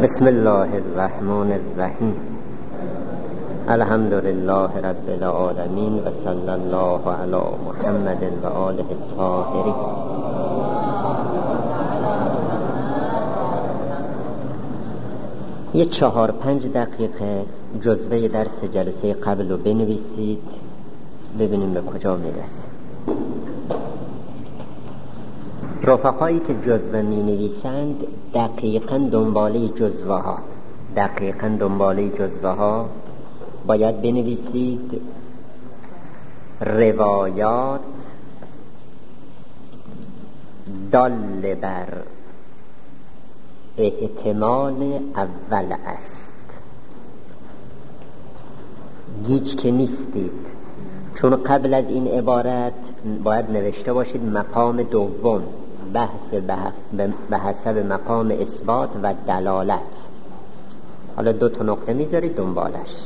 بسم الله الرحمن الرحیم. الحمد لله رب العالمین و صلی الله علی محمد و آله الطاهرین. یه 4-5 دقیقه جزوه درس جلسه قبل رو بنویسید ببینیم به کجا میرسه. رفقایی که جزوه می نویسند دقیقاً دنباله جزوه ها باید بنویسید روایات دال بر احتمال اول است. گیج که نیستید، چون قبل از این عبارت باید نوشته باشید مقام دوم، بحث به حسب مقام اثبات و دلالت. حالا 2 نقطه میذارید دنبالش.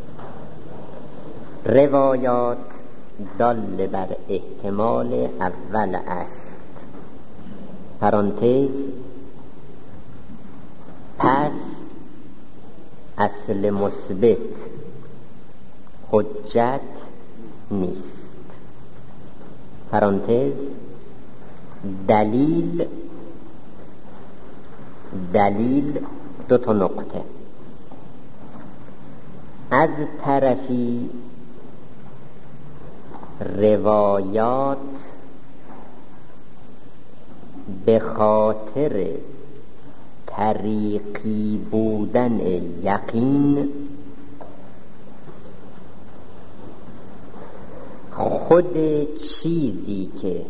روایات دال بر احتمال اول است، پرانتز، پس اصل مثبت حجت نیست، پرانتز، دلیل 2 نقطه. از طرفی روایات به خاطر طریقی بودن یقین خود چیزی که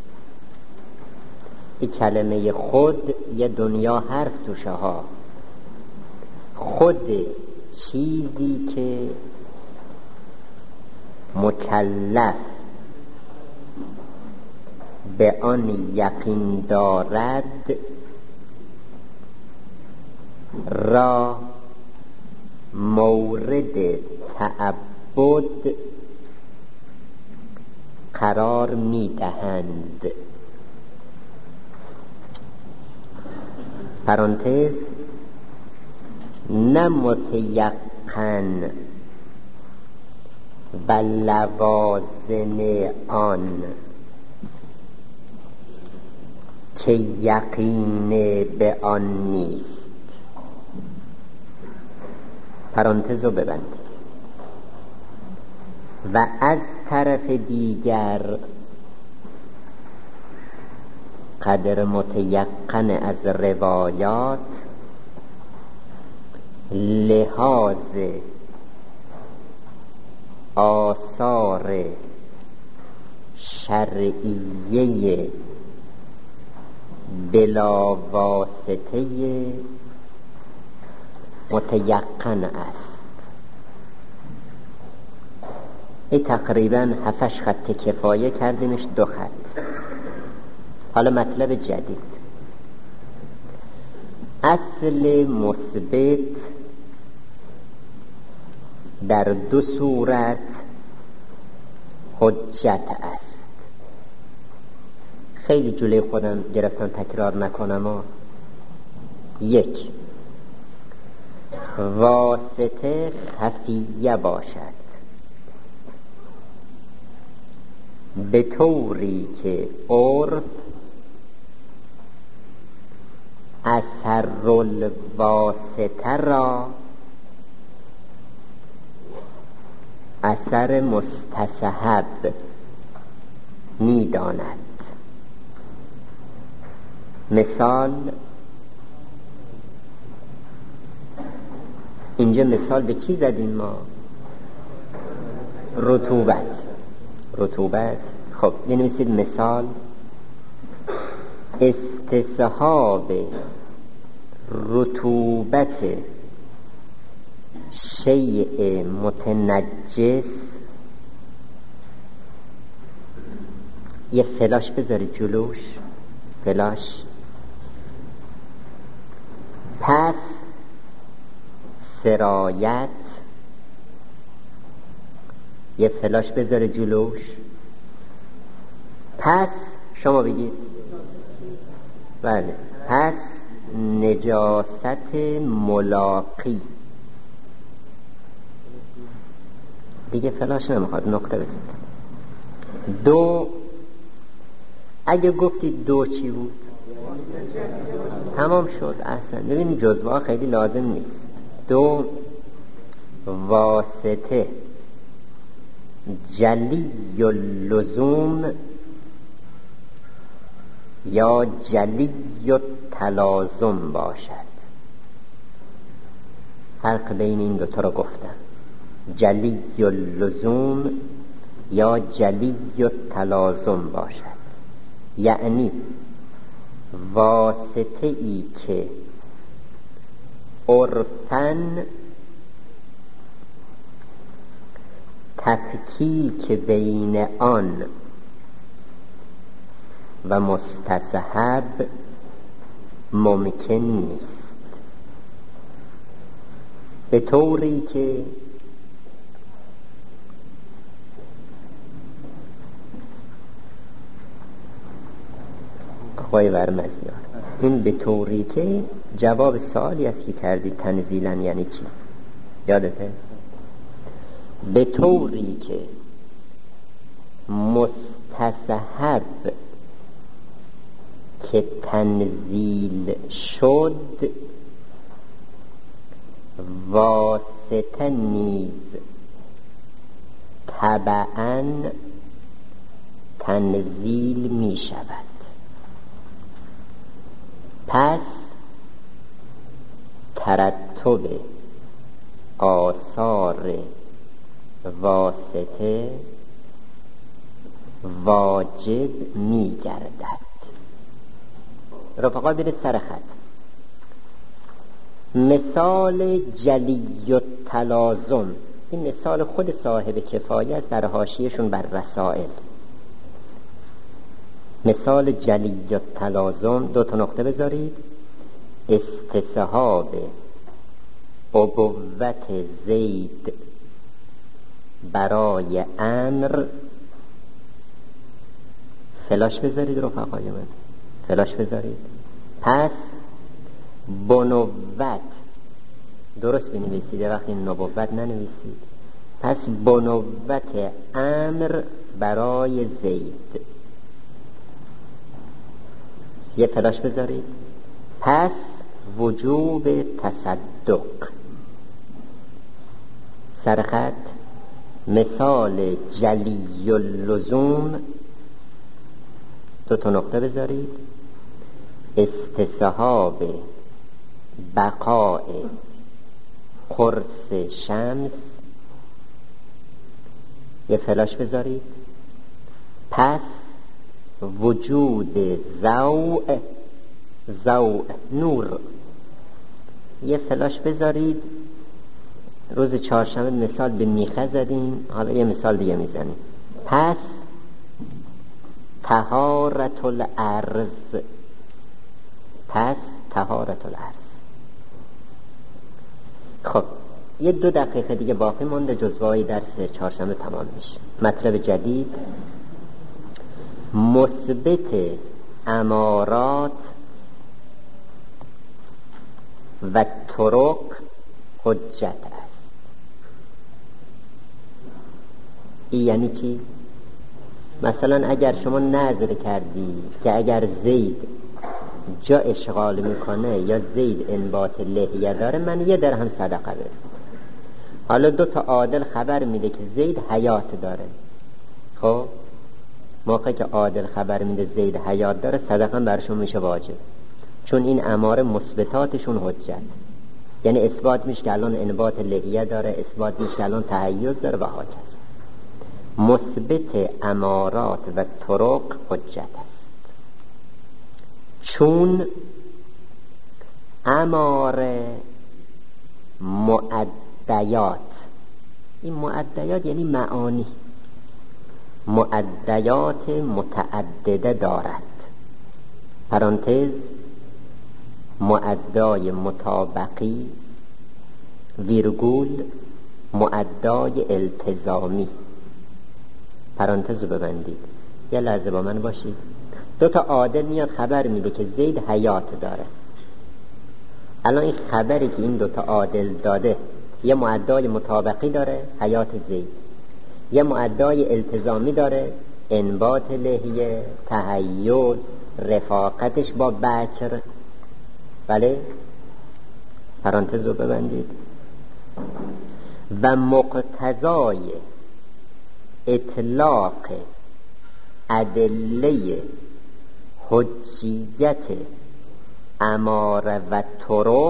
این کلمه خود یه دنیا حرف توشه ها، خود چیزی که مکلف به آن یقین دارد را مورد تعبد قرار می دهند، پرانتز، نه متیقن و لوازم آن که یقین به آن نیست. پرانتز رو ببندید. و از طرف دیگر قدر متیقن از روایات لحاظ آثار شرعیه بلا واسطه متیقن است. این تقریباً 7 خط کفایه کردیمش 2 خط. حالا مطلب جدید. اصل مثبت در 2 صورت حجت است. خیلی جلوی خودم گرفتم تکرار نکنم. 1. واسطه خفیه باشد، به طوری که عرف اثر الواسطه را اثر مستصحب می داند. مثال، اینجا مثال به چی زدیم ما؟ رطوبت. خب بنویسید مثال، استصحاب رطوبت شیء متنجس. یه فلاش بذارید جلوش، فلاش. پس سرایت، یه فلاش بذارید جلوش. پس شما بگید. بله، پس نجاست ملاقی. دیگه فلاش نمیخواد، نقطه بزنید. دو، اگه گفتید دو چی بود؟ تمام شد. احسن. ببینید جزوه ها خیلی لازم نیست. دو، واسطه جلی اللزوم یا جلی التلازم باشد. فرق بین این دوتا رو گفتم. جلی اللزوم یا جلی التلازم باشد، یعنی واسطه ای که عرفاً تفکیک بین آن و مستصحب ممکن نیست، به طوری که خواهی برمزیار. این به طوری که جواب سوالی است که کردی تنزیلاً یعنی چی؟ یادته؟ به طوری که مستصحب که تنزیل شد واسطه نیز تبعاً تنزیل می شود. پس ترتب آثار واسطه واجب می گردد. رفقا برید سر خط. مثال جلی التلازم، این مثال خود صاحب کفایه است در حاشیه‌شون بر رسائل. مثال جلی التلازم، دو تا نقطه بذارید. استصحاب ابوت زید برای امر. فلاش بذارید رفقای من، فلاش بذارید. پس بنوت درست بنویسید، وقتی نبوت ننویسید. پس بنوت امر برای زید. یه فلاش بذارید. پس وجوب تصدق. سرخط مثال جلی اللزوم، دو تا نقطه بذارید. استصحاب بقاء قرص شمس. یه فلاش بذارید. پس وجود ضوء نور. یه فلاش بذارید. روز چهارشنبه مثال به میخه زدیم، حالا یه مثال دیگه میزنیم. پس طهارت الارض. پس طهارت الارض. خب یه 2 دقیقه دیگه باقی مونده، جزوه‌های درس چهارشنبه تمام میشه. مطلب جدید، مثبت امارات و طرق حجت است. این یعنی چی؟ مثلا اگر شما نظر کردی که اگر زید جا اشغال میکنه یا زید انبات لحیه داره، من 1 درهم صدقه بدم. حالا 2 تا عادل خبر میده که زید حیات داره. خب موقعی که عادل خبر میده زید حیات داره، صدقه برشون میشه واجب، چون این اماره مثبتاتشون حجت. یعنی اثبات میشه که الان انبات لحیه داره، اثبات میشه که الان تحیز داره و هاکذا. مثبت امارات و طرق حجت است، چون اماره معدیات. این معدیات یعنی معانی، معدیات متعدده دارد. پرانتز معدای مطابقی ویرگول معدای التزامی. پرانتز رو ببندید. یه لحظه با من باشید. 2 تا عادل میاد خبر میده که زید حیات داره. الان این خبری که این دوتا عادل داده یه معدای مطابقی داره، حیات زید، یه معدای التزامی داره، انبات لحیه، تهیز، رفاقتش با بکر. بله، پرانتز رو ببندید. و مقتضای اطلاق ادله حجیت اماره و طرق،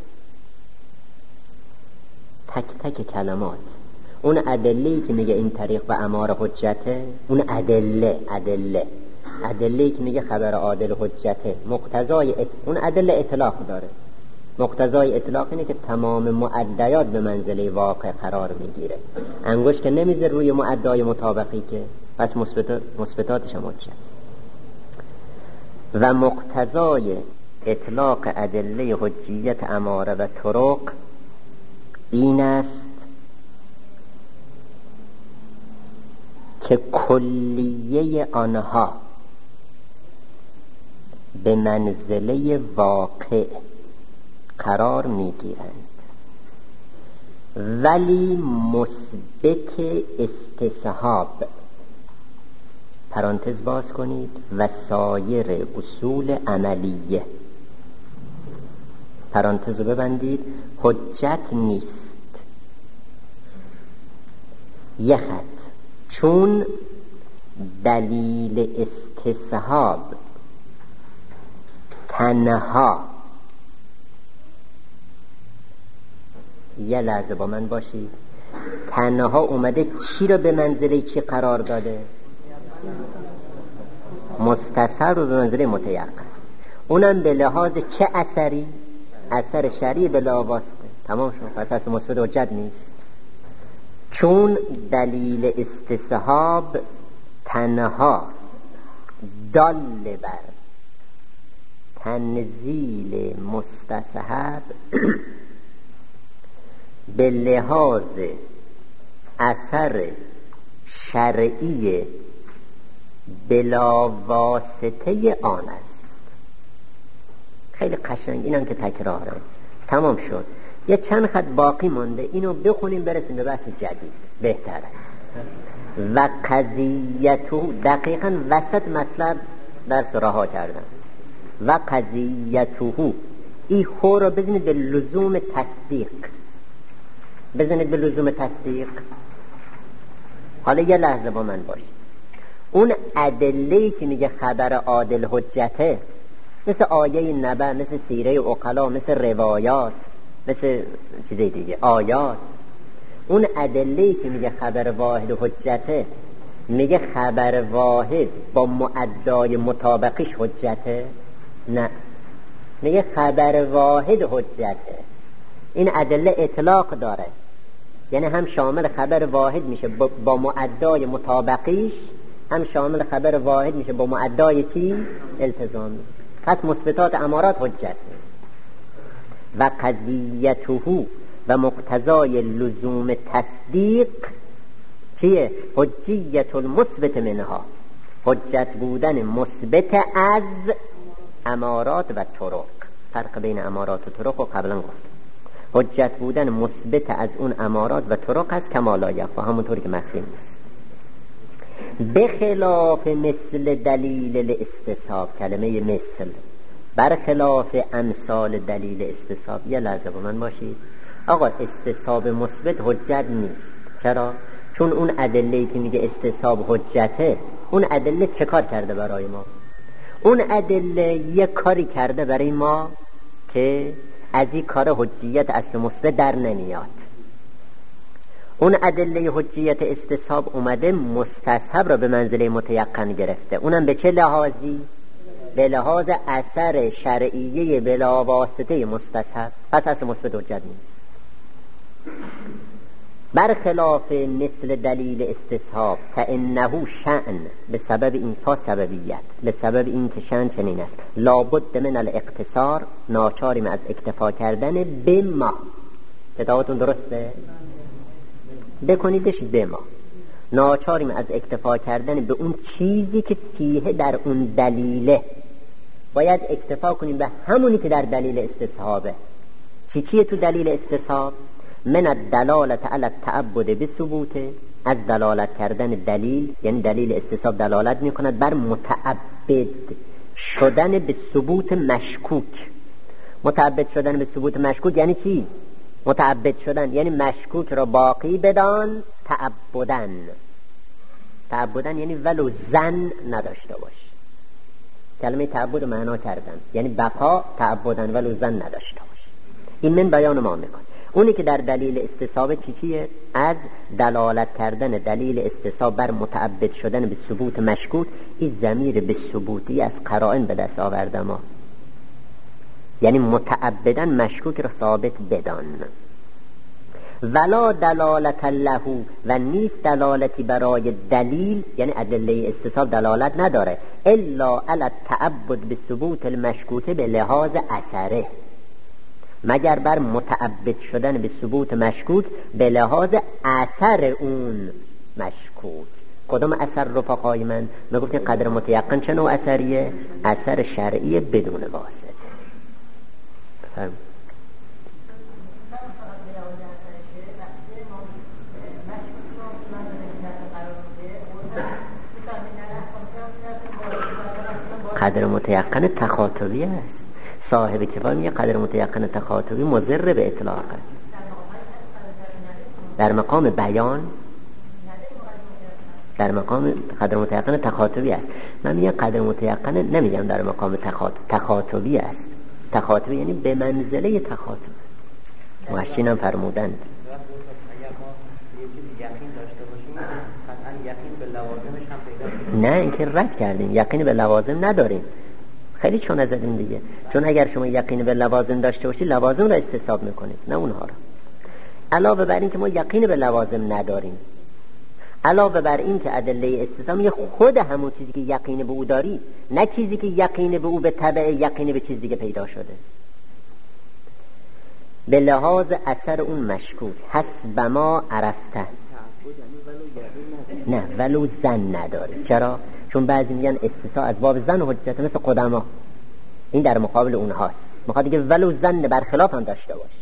تک تک کلمات اون ادله‌ای که میگه این طریق و اماره حجته، اون ادله‌ای که میگه خبر عادل حجته، مقتضای اون ادله اطلاق داره. مقتضای اطلاق اینه که تمام معدیات به منزله واقع قرار میگیره. انگوش که نمیذاره روی معدای مطابقی که، پس مثبتاتش هم حجت. و مقتضای اطلاق ادله حجیت اماره و طرق این است که کلیه آنها به منزله واقع قرار میگیرند، ولی مثبت استصحاب، پرانتز باز کنید، و سایر اصول عملیه، پرانتز رو ببندید، حجت نیست. یه خط، چون دلیل استصحاب تنها، یه لحظه با من باشید، تنها اومده چی رو به منزله چی قرار داده؟ مستصحب رو به منزله متیقن، اونم به لحاظ چه اثری؟ اثر شرعی بلا واسطه. تمام شد، پس اصل مثبت حجت نیست. چون دلیل استصحاب تنها دال بر تنزیل مستصحب به لحاظ اثر شرعی بلا واسطه آن است. خیلی قشنگ، اینم که تکراره. تمام شد. یه چند خط باقی مونده، اینو بخونیم برسیم به بحث جدید بهتره. و قضیتو، دقیقاً وسط مطلب درس رها کردم. و قضیتو، این هو رو بزنید به لزوم تصدیق، بزنید به لزوم تصدیق. حالا یه لحظه با من باشید. اون ادله‌ای که میگه خبر عادل حجته، مثل آیه نبأ، مثل سیره عقلا، مثل روایات، مثل چیزای دیگه، آیات، اون ادله‌ای که میگه خبر واحد حجته، میگه خبر واحد با معدای مطابقش حجته؟ نه، میگه خبر واحد حجته. این ادله اطلاق داره، یعنی هم شامل خبر واحد میشه با معدای مطابقیش، هم شامل خبر واحد میشه با معدای چی؟ التزامی. پس مثبتات امارات حجت. و قضیته و مقتضای لزوم تصدیق چیه؟ حجیت المثبت منها، حجت بودن مثبت از امارات و طرق. فرق بین امارات و طرق رو قبلا گفت. حجت بودن مثبت از اون امارات و طرق از کمالایه و همونطوری که مخفی نیست. بخلاف مثل دلیل الاستصحاب، کلمه مثل برخلاف امثال دلیل استصحاب. یه لحظه با من باشید. آقا استصحاب مثبت حجت نیست. چرا؟ چون اون ادله‌ای که میگه استصحاب حجته، اون ادله چه کار کرده برای ما؟ اون ادله یه کاری کرده برای ما که از این کار حجیت اصل مثبت در نمیاد. اون ادله حجیت استصحاب اومده مستصحب را به منزله متیقن گرفته. اونم به چه لحاظی؟ به لحاظ اثر شرعیه بلا واسطه مستصحب. پس اصل مثبت حجت نیست. برخلاف مثل دلیل استصحاب فانه شأن، به سبب این تا سببیت، به سبب این که شأن چنین است، لابد من الاقتصار، ناچاریم از اکتفا کردن به ما. کتابتون درسته؟ بکنیدش به ما. ناچاریم از اکتفا کردن به اون چیزی که فیه در اون دلیله. باید اکتفا کنیم به همونی که در دلیل استصحابه. چیه تو دلیل استصحاب؟ من الدلالت علی التعبد بثبوت، از دلالت کردن دلیل، یعنی دلیل استصحاب دلالت میکند بر متعبد شدن به ثبوت مشکوک. متعبد شدن به ثبوت مشکوک یعنی چی؟ متعبد شدن یعنی مشکوک را باقی بدان تعبدن. تعبدن یعنی ولو ظن نداشته باش. کلمه تعبد معنا کردن یعنی بقا تعبدن ولو ظن نداشته باش. این من بیان ما میکنه. اونی که در دلیل استصحاب چیه؟ از دلالت کردن دلیل استصحاب بر متعبد شدن به ثبوت مشکوک، این ضمیر به ثبوتی از قرائن به دست آورده ما، یعنی متعبدن مشکوک را ثابت بدان. ولا دلالت له، و نیست دلالتی برای دلیل، یعنی ادله استصحاب دلالت نداره، الا علی التعبد به ثبوت المشکوک به لحاظ اثره، مگر بر متعبد شدن به ثبوت مشکوک به لحاظ اثر اون مشکوک. کدام اثر رفقای من؟ میگفت قدر متیقن چه نوع اثریه؟ اثر شرعی بدون واسطه. بفرم. قدر متیقن تخاطبی است. صاحب کفایه میگه قدر متیقن تخاطبی مضر به اطلاقه. در مقام بیان، در مقام قدر متیقن تخاطبی است. من میگم قدر متیقن، نمیگم در مقام تخاطبی است. تخاطبی یعنی به منزله تخاطب. محشینم فرمودند نه اینکه رد کردیم، یقین به لوازم نداریم. خیلی چون ازدیم دیگه، چون اگر شما یقین به لوازم داشته باشید لوازم را استصحاب میکنید نه اونها را. علاوه بر این که ما یقین به لوازم نداریم، علاوه بر این که ادله استصحاب یه خود همون چیزی که یقین به او داری، نه چیزی که یقین به او به تبع یقین به چیز دیگه پیدا شده. به لحاظ اثر اون مشکوک حسب ما عرفته، نه ولو زن نداری. چرا؟ چون بعضی میگن استصحاب از باب زن حجت، مثل قدما، این در مقابل اونهاست. میخواد دیگه ولو زن برخلاف هم داشته باش.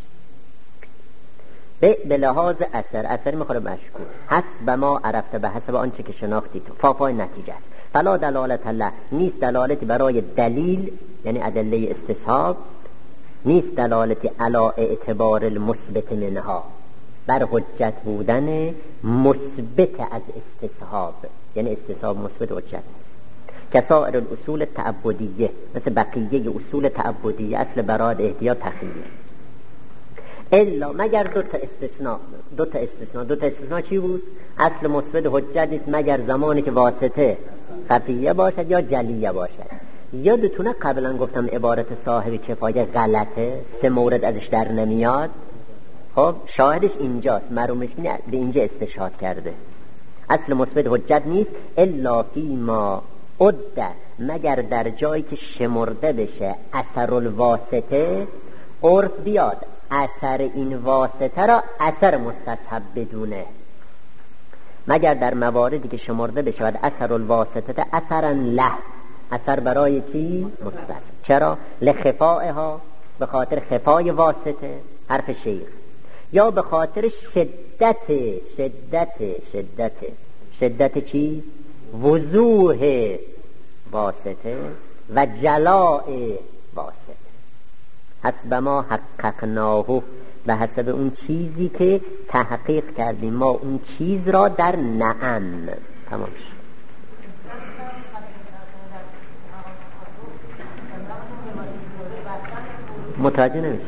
به لحاظ اثر میخوره مشکوک. حسب ما عرفته، به حسب آنچه که شناختی تو. فافای نتیجه است. فلا دلالت الله، نیست دلالتی برای دلیل یعنی ادله استصحاب، نیست دلالتی علی اعتبار المثبت منها، بر حجت بودن مثبت از استصحاب، یعنی استصحاب مثبت حجت نیست. کسائر الاصول تعبدیه، مثل بقیه اصول تعبدیه، اصل براد احتیاط تخییر. الا مگر دو تا استثناء چی بود؟ اصل مثبت حجت نیست مگر زمانی که واسطه خفیه باشد یا جلیه باشد. یادتونه قبلا گفتم عبارت صاحب کفایه غلطه، 3 مورد ازش در نمیاد. خب شاهدش اینجاست، معلومش اینه به اینجا استشهاد کرده. اصل مثبت حجت نیست الا فیما عد، مگر در جایی که شمرده بشه اثر الواسطه، عرف بیاد اثر این واسطه را اثر مستصحب بدونه، مگر در مواردی که شمرده بشه اثر الواسطه اثرا له، اثر برای کی؟ مستصحب. چرا؟ لخفائها، به خاطر خفای واسطه، حرف شیخ، یا به خاطر شدت چی؟ وضوح واسطه و جلاء واسطه. حسب ما حققناه، به حسب اون چیزی که تحقیق کردیم ما اون چیز را در نعم. تمام شد. متوجه نمیشه.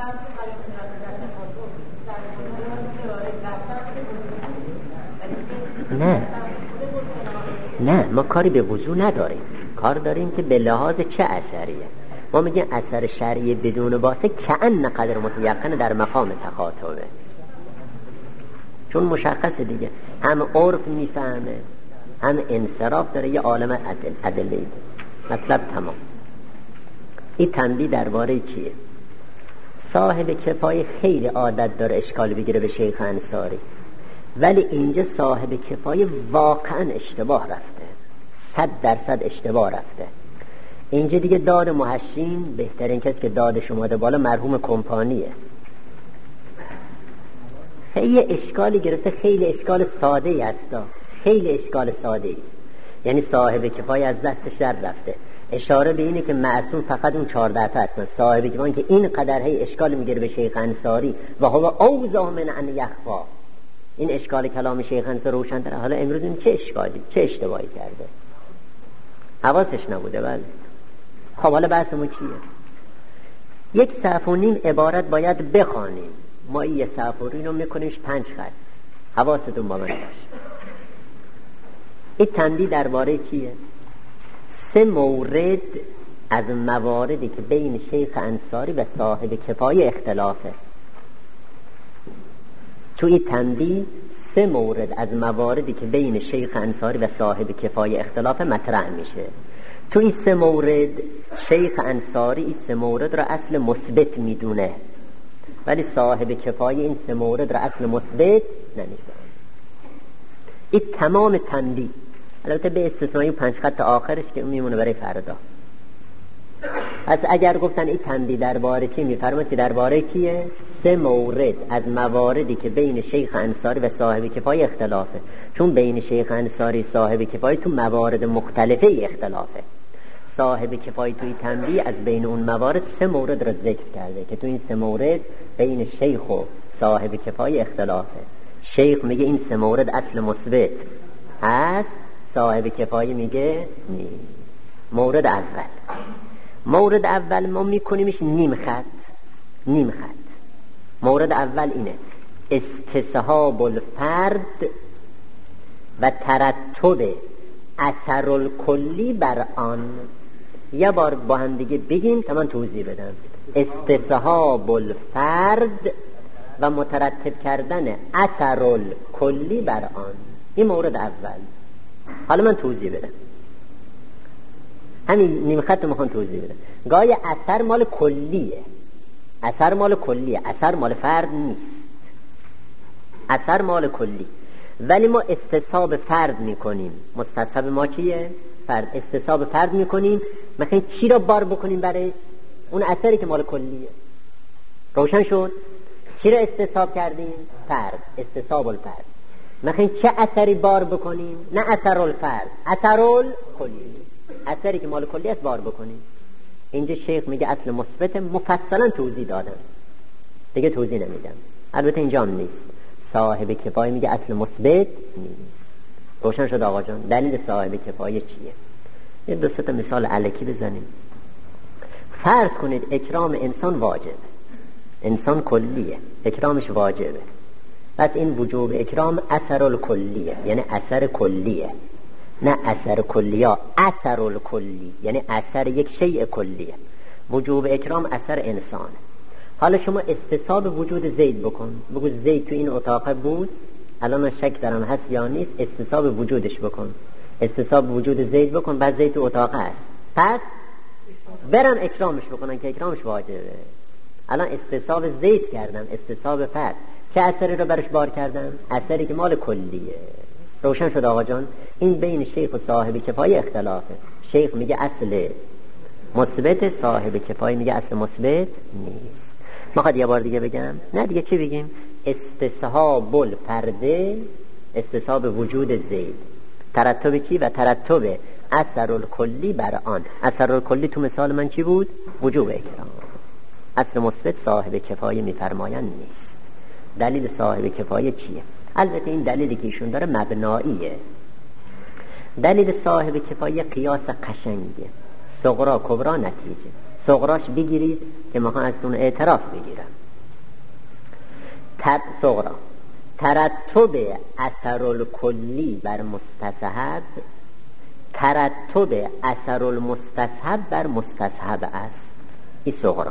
نه ما کاری به وضوح نداریم، کار داریم که به لحاظ چه اثریه. ما میگیم اثر شرعی بدون واسطه کأن قدر متیقن در مقام تخاطبه، چون مشخصه دیگه، هم عرف میفهمه هم انصراف داره، یه عالم ادله. مطلب تمام. این تنبیه درباره چیه؟ صاحب کفایه خیلی عادت داره اشکال بگیره به شیخ انصاری، ولی اینجا صاحب کفایه واقعا اشتباه رفته، 100% اشتباه رفته. اینجا دیگه داد محشین، بهترین کسی که دادش اومده بالا مرحوم کمپانیه. یه اشکالی گرفته، خیلی اشکال ساده است، خیلی اشکال ساده است. یعنی صاحب کفایه از دستش در رفته. اشاره به اینه که معصوم فقط اون 14 تا هستن. صاحب کفایه که این قدر هی اشکال میگیره به شیخ انصاری و هو اوضح من ان یخفا. این اشکال کلام شیخ انصاری روشن تره. حالا امروز این چه اشکالی، چه اشتباهی کرده؟ حواسش نبوده. بله خب حالا بحثمون چیه؟ 1.5 صفحه عبارت باید بخوانیم. ما این 1 صفحه رو میکنیمش 5 خط. حواستون با من باشه. این تنبیه درباره چیه؟ 3 مورد از مواردی که بین شیخ انصاری و صاحب کفایه اختلافه. تو این تنبیه 3 مورد از مواردی که بین شیخ انصاری و صاحب کفایه اختلاف مطرح میشه. تو این 3 مورد شیخ انصاری این 3 مورد را اصل مثبت میدونه، ولی صاحب کفایه این 3 مورد را اصل مثبت نمیدونه. این تمام تنبیه، البته به استثنای 5 خط آخرش که میمونه برای فردا. پس اگر گفتن این تنبیه درباره چی میفرماد که درباره چیه؟ 3 مورد از مواردی که بین شیخ انصاری و صاحب کفایه اختلافه. چون بین شیخ انصاری صاحب کفایه تو موارد مختلفه اختلافه. صاحب کفایه توی تنبیه از بین اون موارد 3 مورد را ذکر کرده که تو این 3 مورد بین شیخ و صاحب کفایه اختلافه. شیخ میگه این 3 مورد اصل مثبت هست، صاحب کفایه میگه نیست. مورد اول ما میکنیمش نیم خط. مورد اول اینه: استصحاب الفرد و ترتب اثر الکلی بر آن. یه بار با هم دیگه بگیم تا من توضیح بدم. استصحاب الفرد و مترتب کردن اثر الکلی بر آن. این مورد اول. حالا من توضیح بدم. همین نیم خط میخوام توضیح بدم. گاهی اثر مال کلیه، اثر مال فرد نیست. اثر مال کلی، ولی ما استصحاب فرد میکنیم. مستصحب ما چیه؟ فرد. استصحاب فرد میکنیم. مثلا چی را بار بکنیم برای اون اثری که مال کلیه؟ روشن شد؟ چی را استصحاب کردیم؟ فرد. استصحاب الفرد. مثلا چه اثری بار بکنیم؟ نه اثر الفرد، اثر الکلی. اثری که مال کلی است بار بکنیم. اینجا شیخ میگه اصل مثبت، مفصلا توضیح دادم، دیگه توضیح نمیدم. البته اینجا هم نیست. صاحب کفایه میگه اصل مثبت نیست. روشن شد آقا جان؟ دلیل صاحب کفایه چیه؟ یه 2 تا مثال الکی بزنیم. فرض کنید اکرام انسان واجبه، انسان کلیه، اکرامش واجبه. پس این وجوب اکرام اثر الکلیه، یعنی اثر کلیه، نه اثر کلیا، اثر الکلی، یعنی اثر یک شیء کلیه. وجوب اکرام اثر انسانه. حالا شما استصحاب وجود زید بکن، بگو زید تو این اتاق بود، الان من شک دارم هست یا نیست، استصحاب وجودش بکن. استصحاب وجود زید بکن، بعد زید تو اتاق هست، پس برم اکرامش بکنن که اکرامش واجبه. الان استصحاب زید کردم، استصحاب فرد. چه اثری رو برش بار کردم؟ اثری که مال کلیه. روشن شد آقا جان؟ این بین شیخ و صاحب کفایه اختلافه. شیخ میگه اصل مثبت، صاحب کفایه میگه اصل مثبت نیست. ما یه بار دیگه بگم؟ نه دیگه چی بگیم؟ استصحاب الفرد، استصحاب وجود زید، ترتب چی؟ و ترتب اثر الکلی بر آن. اثر الکلی تو مثال من چی بود؟ وجوب اکرام. اصل مثبت صاحب کفایه میفرمایند نیست. دلیل صاحب کفایه چیه؟ البته این دلیلی که ایشون داره مبناییه. دلیل صاحب کفایه قیاس قشنگه، صغرا کبرا نتیجه. صغراش بگیرید که ما ازتون اعتراف بگیرم. صغرا ترتب اثر الکلی بر مستصحب، ترتب اثر المستصحب بر مستصحب است. این صغرا.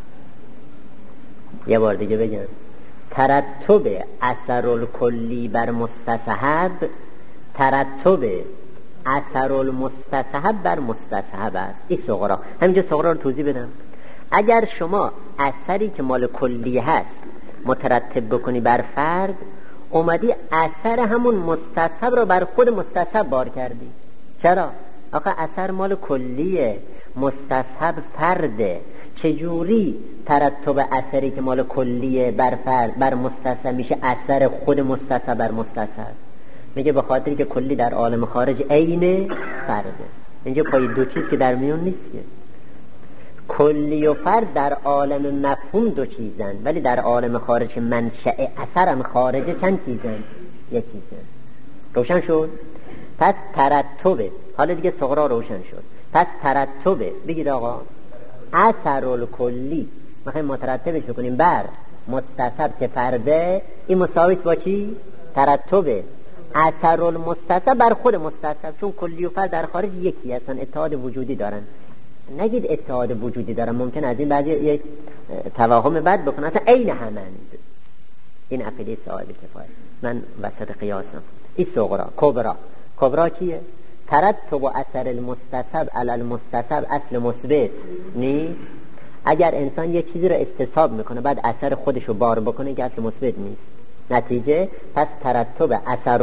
یه بار دیگه بگم. ترتب اثر الکلی بر مستصحب، ترتب اثر المستصحب بر مستصحب است. این صغرا. همینجا صغرا رو توضیح بدم. اگر شما اثری که مال کلی هست مترتب بکنی بر فرد، اومدی اثر همون مستصحب رو بر خود مستصحب بار کردی. چرا؟ آخه اثر مال کلیه، مستصحب فرده، چجوری ترتب اثری که مال کلیه بر فرد بر مستصحب میشه اثر خود مستصحب بر مستصحب؟ میگه به خاطری که کلی در عالم خارج عین فرده. اینجا پای دو چیز که در میون نیست که کلی و فرد در عالم مفهوم دو چیزن، ولی در عالم خارج منشأ اثرم خارجه چند چیزن؟ یک چیزن. روشن شد؟ پس ترتبه، حالا دیگه صغرا روشن شد. پس ترتبه، بگید آقا اثر کلی میخوایم مترتبش بکنیم بر مستصحب که فرده، این مساویس با چی؟ ترتبه اثر المستصحب بر خود مستصحب، چون کلی و فرد در خارج یکی هستن، اتحاد وجودی دارن. نگید اتحاد وجودی دارن، ممکن از این بعضی یک توهم بد بکنن، اصلا عین همند. این عقیده صاحب کفایت. من وسط قیاسم. این صغرا. کبرا چیه؟ ترتب و اثر المستصحب علی المستصحب اصل مثبت نیست. اگر انسان یک چیزی رو استصحاب میکنه بعد اثر خودش رو بار بکنه که اصل مثبت نیست. نتیجه پس ترتب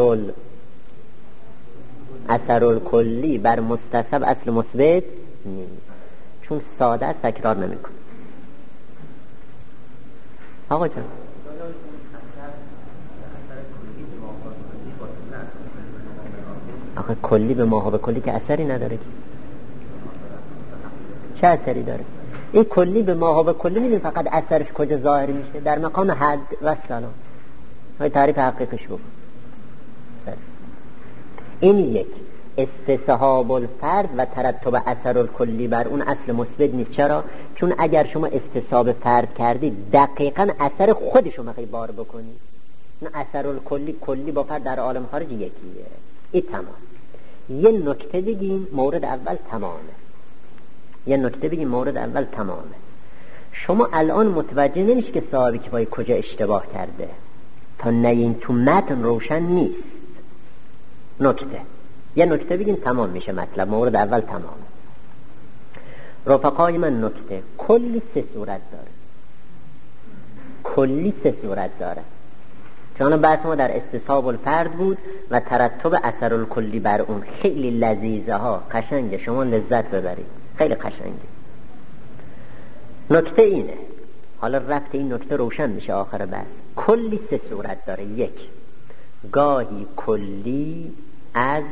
اثر کلی بر مستصحب اصل مثبت نیست، چون ساده است، تکرار نمیکنه. آقا جان آخه کلی به ماهو به کلی که اثری نداره، چه اثری داره؟ این کلی به ماهو به کلی میدونی فقط اثرش کجا ظاهر میشه؟ در مقام حد و سلام. های تعریف حقیقش بود. این یک استصحاب الفرد و ترتب اثر الکلی بر اون اصل مثبت نیست. چرا؟ چون اگر شما استصحاب فرد کردی دقیقاً اثر خودشو میخوای بار بکنی. نه اثر الکلی کلی با فرد در عالم خارج یکیه. این تمام. یه نکته بگیم مورد اول تمامه. شما الان متوجه نمیشه که صاحب کفایه کجا اشتباه کرده تا نه این تو متن روشن نیست. یه نکته بگیم تمام میشه مطلب. مورد اول تمام. رفقای من نکته کلی سه صورت داره. چون بحث ما در استصحاب الفرد بود و ترتب اثر الکلی بر اون. خیلی لذیذه ها، قشنگه، شما لذت ببرید، خیلی قشنگه. نکته اینه، حالا ربط این نکته روشن میشه آخر بحث. کلی سه صورت داره. یک، گاهی کلی از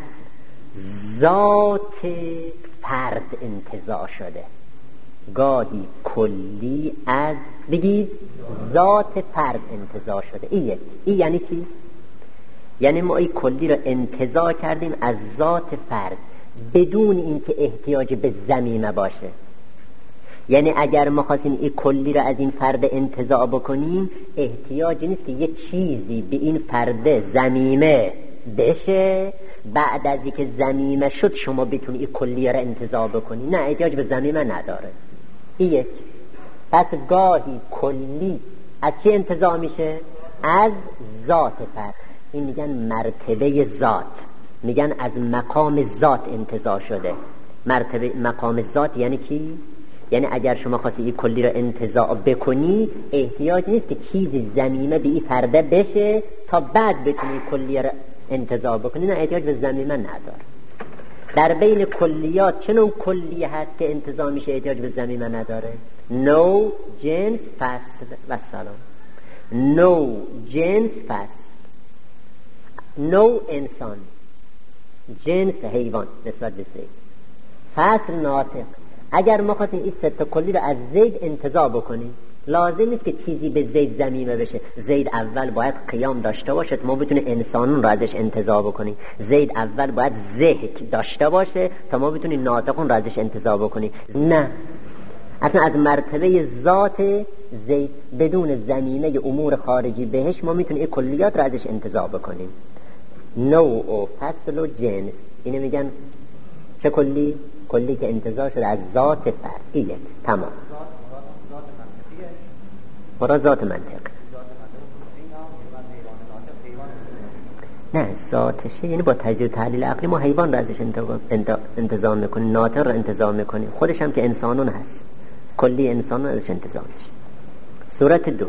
ذات فرد انتزاع شده. گاهی کلی از بگید ذات فرد انتزاع شده. این یعنی چی؟ یعنی ما این کلی رو انتزاع کردیم از ذات فرد بدون اینکه احتیاج به ضمیمه باشه. یعنی اگر ما خواستیم این کلی رو از این فرد انتزاع بکنیم احتیاج نیست که یه چیزی به این فرد ضمیمه بشه، بعد از اینکه ضمیمه شد شما بتونی این کلی رو انتزاع بکنی. نه، احتیاج به ضمیمه نداره. این یک. پس گاهی کلی از چی انتزاع میشه؟ از ذات فرد. این میگن مرتبه ذات، میگن از مقام ذات انتزاع شده. مرتبه مقام ذات یعنی چی؟ یعنی اگر شما خواستی این کلی رو انتزاع بکنی احتیاج نیست که چیزی ضمیمه به این فرده بشه تا بعد بتونی کلی رو انتزاع بکنی. نه، احتیاج به ضمیمه نداره. در بین کلیات چه نوع کلی هست که انتزاع میشه احتیاج به ضمیمه نداره؟ نوع، جنس، فصل و سلام. نوع، جنس، فصل. نوع انسان، جنس حیوان نسبت به زید، فصل ناطق. اگر ما خواستیم این سه تا کلی رو از زید انتزاع بکنیم لازم نیست که چیزی به زید ضمیمه بشه. زید اول باید قیام داشته باشه تا ما بتونیم انسانون رو ازش انتزاع بکنیم. زید اول باید ذهن داشته باشه تا ما بتونیم ناطقون رو ازش انتزاع بکنیم. نه، اصلا از مرتبه ذات زید بدون ضمیمه امور خارجی بهش ما میتونیم این کلیات رو ازش انتزاع بکنیم. نوع و فصل و جنس، اینه میگن چه کلی؟ کلی که انتزاع شده از ذات فرد. یک. تمام. مراد ذات منطق. نه، ذاتشه یعنی با تجزیه و تحلیل عقلی ما حیوان رو ازش انتزاع میکنیم، ناطق رو انتزاع میکنیم، خودش هم که انسانون هست، کلی انسانون ازش انتزاع میشه. صورت دو،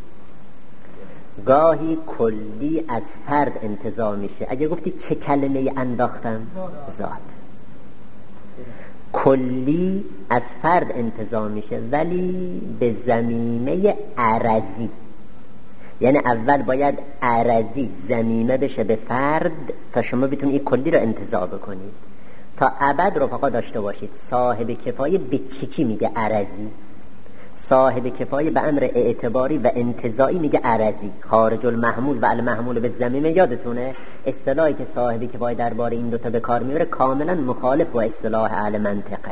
گاهی کلی از فرد انتزاع میشه. اگه گفتی چه کلمه انداختم؟ ذات. کلی از فرد انتزاع میشه ولی به ضمیمه عرضی، یعنی اول باید عرضی ضمیمه بشه به فرد تا شما بتونید این کلی رو انتزاع بکنید. تا ابد رفقا داشته باشید صاحب کفایه به چی میگه عرضی، صاحب کفایه به امر اعتباری و انتزاعی میگه عرضی. خارج المحمول و المحمول به ضمیمه یادتونه اصطلاحی که صاحب کفایه درباره این دوتا به کار میبره کاملا مخالف با اصطلاح اهل منطقه.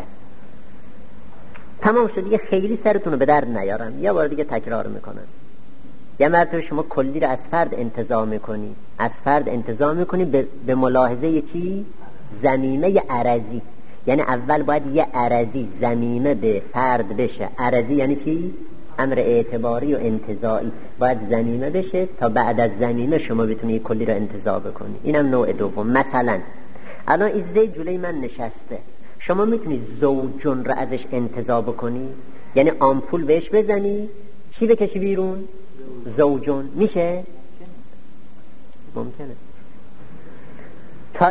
تمام شد دیگه، خیلی سرتون رو به درد نیارم، یه بار دیگه تکرار میکنم. یه مرتبه شما کلی رو از فرد انتزاع میکنی، از فرد انتزاع میکنی به ملاحظه چی؟ ضمیمه عرضی. یعنی اول باید یه عرضی ضمیمه به فرد بشه. عرضی یعنی چی؟ امر اعتباری و انتزاعی باید ضمیمه بشه تا بعد از ضمیمه شما بتونید کلی رو انتزاع بکنی. اینم نوع دوم. مثلا الان این زید جلوی من نشسته، شما میتونید زوجون رو ازش انتزاع بکنی، یعنی آمپول بهش بزنی چی بکشی بیرون؟ زوجون. میشه؟ ممکنه. تا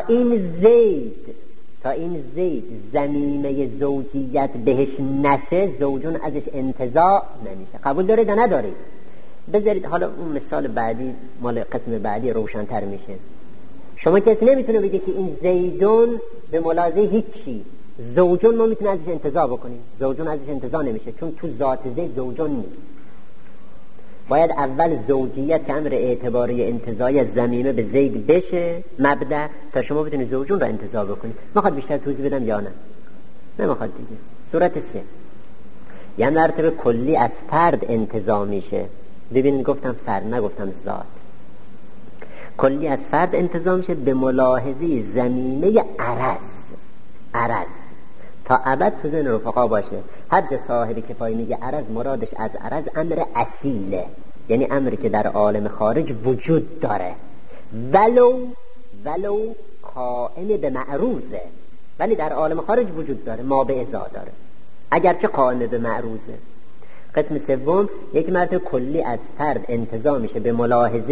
این زید ضمیمه زوجیت بهش نشه زوجون ازش انتزاع نمیشه. قبول دارید یا ندارید؟ بذارید حالا اون مثال بعدی مال قسم بعدی روشن‌تر میشه. شما کسی نمیتونه بگه که این زیدون به ملاحظه هیچی، زوجون ما میتونه ازش انتزاع بکنیم. زوجون ازش انتزاع نمیشه چون تو ذات زید زوجون نیست. باید اول زوجیت که امر اعتباری انتزاعی از ضمیمه به زید بشه مبدأ تا شما بتونید زوجون را انتزاع بکنید. میخواد بیشتر توضیح بدم یا نه؟ نمیخواد دیگه. صورت 3 یه مرتبه کلی از فرد انتزاع میشه. ببینید گفتم فرد نگفتم ذات. کلی از فرد انتزاع میشه به ملاحظه ضمیمه عرض تا ابد تو ذهن رفقا باشه. حد صاحب کفایه میگه عرض، مرادش از عرض امر اصیله، یعنی امری که در عالم خارج وجود داره ولو قائم به معروضه، ولی در عالم خارج وجود داره، ما به ازا داره اگرچه قائم به معروضه. قسم سوم یک مرتبه کلی از فرد انتزاع میشه به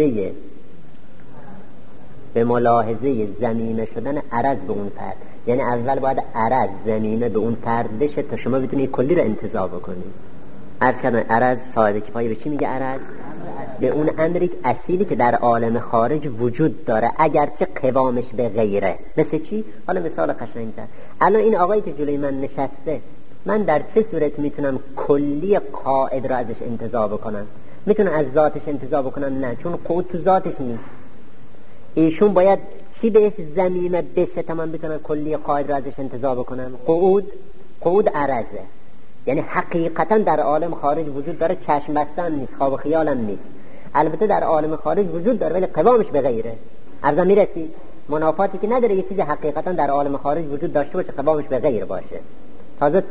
ملاحظه ضمیمه شدن عرض به اون فرد، یعنی اول باید عرض ضمیمه به اون فرد بشه تا شما بتونید کلی رو انتزاع بکنید. عرض کردن عرض صاحب کفایه به چی میگه؟ عرض به اون امری اصیلی که در عالم خارج وجود داره اگرچه قوامش به غیره. مثل چی؟ حالا مثال قشنگ‌تر. الان این آقایی که جلوی من نشسته، من در چه صورت میتونم کلی قائد را ازش انتزاع بکنم؟ میتونم از ذاتش انتزاع بکنم؟ نه، چون قوت تو ذاتش نیست. ایشون باید چی بهش ضمیمه بشه تا من بتونم کلی قائد را ازش انتزاع بکنم؟ قعود عرضه، یعنی حقیقتا در عالم خارج وجود داره، چشم بستن نیست، خواب و خیالم نیست. البته در عالم خارج وجود داره ولی قوامش به غیره. عرضا میرسی منافاتی که نداره یه چیزی حقیقتا در عالم خارج وجود داشته باشه قوامش به غیر باشه. تازه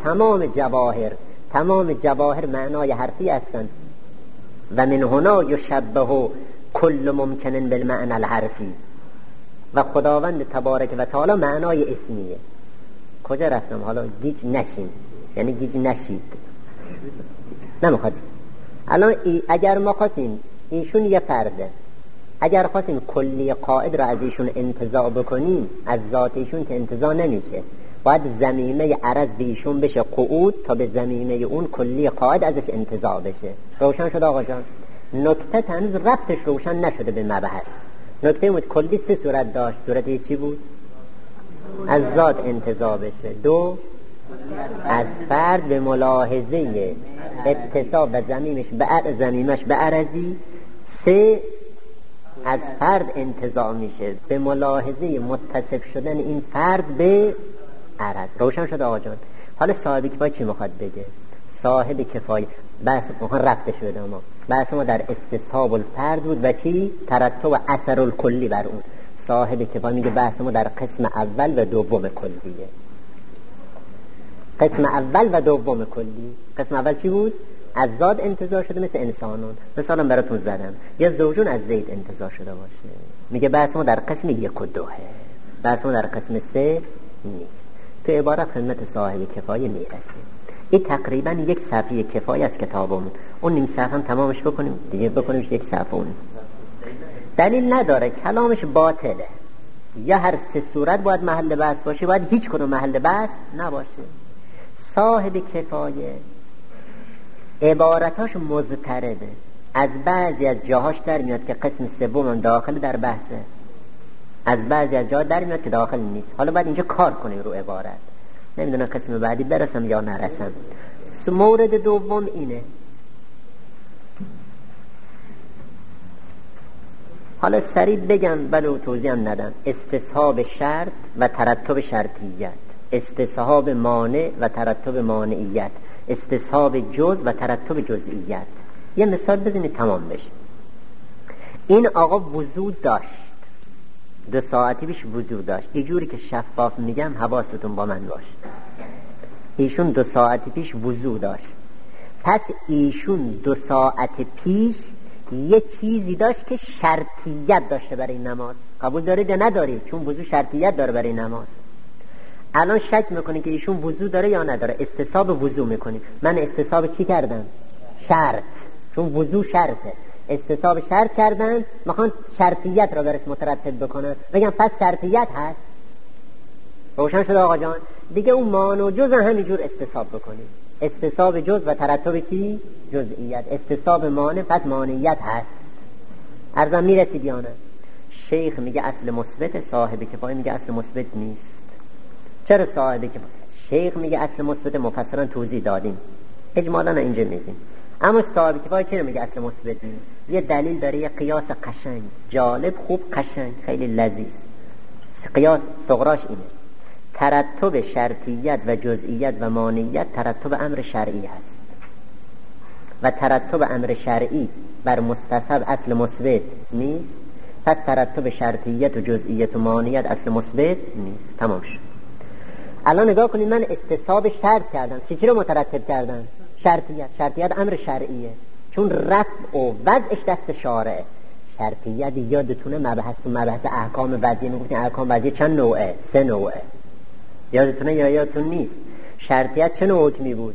تمام جواهر معنای حرفی هستن و من هنا یشبه کل ممکنن بالمعنى الحرفی، و خداوند تبارک و تعالی معنای اسمیه. کجا رفتم؟ حالا گیج نشین، یعنی گیج نشید. نمیخواد. الان اگر ما خواستیم ایشون یه فرده، اگر خواستیم کلی قائد را از ایشون انتزاع بکنیم، از ذات ایشون که انتزاع نمیشه، باید ضمیمه عرض به ایشون بشه قعود تا به ضمیمه اون کلی قائد ازش انتزاع بشه. روشن شد آقا جان؟ نکته هنوز ربطش روشن نشده به مبحث. نکته بود کلی 3 صورت داشت. صورت یک چی بود؟ از ذات انتزاع بشه. 2 از فرد به ملاحظه اتصاب و ضمیمش به عرضی. 3 از فرد انتزاع میشه به ملاحظه متصف شدن این فرد به عرض. روشن شد آقا جان؟ حالا صاحب کفایه چی میخواد بگه؟ صاحب کفایه بحث میخواد ربطش بده. ما بحث ما در استصحاب الفرد بود و چی؟ ترتب و اثر الکلی بر اون. صاحب کفایه میگه بحث ما در قسم اول و دوم کلیه. قسم اول و دوم کلی. قسم اول چی بود؟ از ذات انتزاع شده مثل انسانون. مثلا براتون زدم یا زوجون از زید انتزاع شده باشه. میگه بحث ما در قسم 1 و 2، بحث ما در قسم 3 نیست. تو عبارت خدمت صاحب کفایه میرسیم. این تقریبا 1 صفحه کفایه از کتابمون. اون نیم صفحه هم تمامش بکنیم دیگه، بکنیمش 1 صفحه. اون دلیل نداره، کلامش باطله. یا هر 3 صورت باید محل بحث باشه، باید هیچ کدوم محل بحث نباشه. صاحب کفایه عبارتاش مضطربه، از بعضی از جاهاش در میاد که قسم سوم داخل در بحثه، از بعضی از جاها در میاد که داخل نیست. حالا باید اینجا کار کنیم رو عبارت. نمیدونم قسم بعدی برسم یا نرسم. مورد دوم اینه، حالا سریع بگم بلو توضیح هم ندم. استصحاب شرط و ترتب شرطیت، استصحاب مانع و ترتب مانعیت، استصحاب جز و ترتب جزئیت. یه مثال بزنید تمام بشه. این آقا وضو داشت، 2 ساعتی پیش وضو داشت. اینجوری که شفاف میگم حواستون با من باش. ایشون 2 ساعتی پیش وضو داشت. پس ایشون 2 ساعت پیش یه چیزی داشت که شرطیت داشته برای نماز. قبول دارید یا ندارید؟ چون وضو شرطیت داره برای نماز. الان شک میکنید که ایشون وضو داره یا نداره، استصحاب وضو میکنید. من استصحاب چی کردم؟ شرط. چون وضو شرطه، استصحاب شرط کردن، میخوان شرطیت را برش مترتب بکنن. بگم پس شرطیت هست. روشن شد آقا جان؟ دیگه اون مانع و جز همینجور استصحاب بکنید. استصحاب جز و ترتب چی؟ جزئیت. استصحاب مانع پس مانعیت هست. ارزم میرسید یا نه؟ شیخ میگه اصل مثبت، صاحب کفایه میگه اصل مثبت نیست. چرا صاحب کفایه؟ شیخ میگه اصل مثبت، مفصلا توضیح دادیم، اجمالا اینجا میگیم. اما صاحب کفایه چرا میگه اصل مثبت نیست؟ یه دلیل داره، یه قیاس قشنگ، جالب، خوب، قشنگ، خیلی لذیذ. قیاس صغراش اینه: ترتب شرطیت و جزئیت و مانعیت ترتب امر شرعی هست و ترتب امر شرعی بر مستصحب اصل مثبت نیست. پس ترتب شرطیت و جزئیت و مانعیت اصل مثبت نیست. تمام شد. الان نگاه کنید، من استصحاب شرط کردم. چی رو مترتب کردم؟ شرطیت. شرطیت امر شرعیه، چون رفع و وضعش دست شارعه. شرطیت یادتونه مبحث احکام وضعیه میگفتیم احکام وضعیه چند نوعه؟ 3 نوعه. یادتونه یا یادتون نیست؟ شرطیت چه نوع حکمی بود؟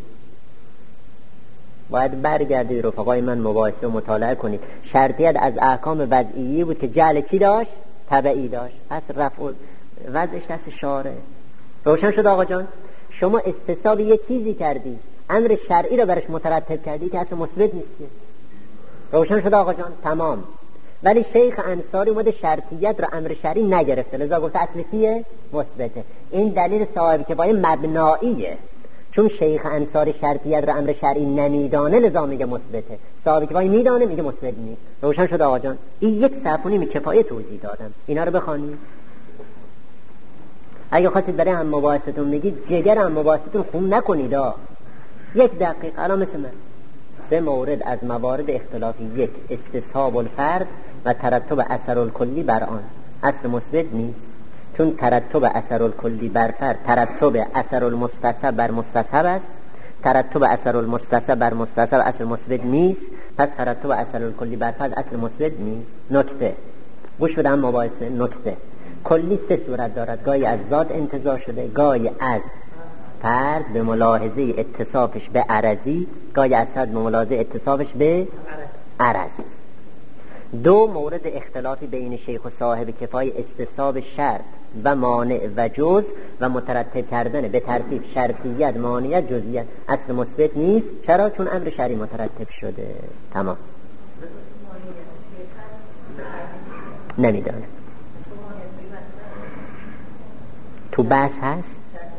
باید برگردید رفقای من مباحثه و مطالعه کنید. شرطیت از احکام وضعیه بود که جعل چی داشت؟ تبعی داشت. پس رفع وضعش دست شارعه. روشن شد آقا جان؟ شما استصحاب یه چیزی کردی، امر شرعی رو برش مترتب کردی که اصلا مثبت نیست. روشن شد آقا جان؟ تمام. ولی شیخ انصاری اومده شرطیت رو امر شرعی نگرفته، لذا گفته اصل چیه؟ مثبته. این دلیل صاحب کفایه مبناییه، چون شیخ انصاری شرطیت رو امر شرعی نمیدانه لذا میگه مثبته. صاحب کفایه میدانه میگه مثبت نیست. روشن شد آقا جان؟ این 1 صفحه می کفایه توضیح دادم. اینا رو بخونید. اگه خواستید برای هم مباحثتون میگید جگر هم مباحثتون خون نکنید. 1 دقیقه الان مثل من 3 مورد از موارد اختلافی: 1 استصحاب الفرد و ترتب اثر الکلی بر آن اصل مثبت نیست، چون ترتب اثر الکلی بر فرد ترتب اثر المستصحب بر مستصحب است. ترتب اثر المستصحب بر مستصحب اصل مثبت نیست، پس ترتب اثر الکلی بر فرد اصل مثبت نیست. نکته گوش بدم مباحثه. نکته: کلی 3 صورت دارد، گاهی از ذات انتزاع شده، گاهی از فرد به ملاحظه اتصافش به عرضی، گاهی از فرد به ملاحظه اتصافش به عرض. 2 مورد اختلافی بین شیخ و صاحب کفایه: استصحاب شرط و مانع و جز و مترتب کردن به ترتیب شرطیت، مانعیت، جزئیت. اصل مثبت نیست. چرا؟ چون امر شرعی مترتب شده. تمام. نمیدانم تو بحث هست،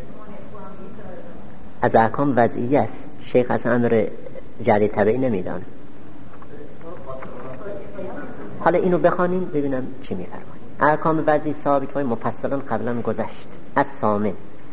از احکام وضعیه است. شیخ اصلا امر جعل تبعی نمیدانه. حالا اینو بخوانیم ببینم چی میفرمایید. احکام وضعی ثابت های مفصلا قبلا گذشت. الثامن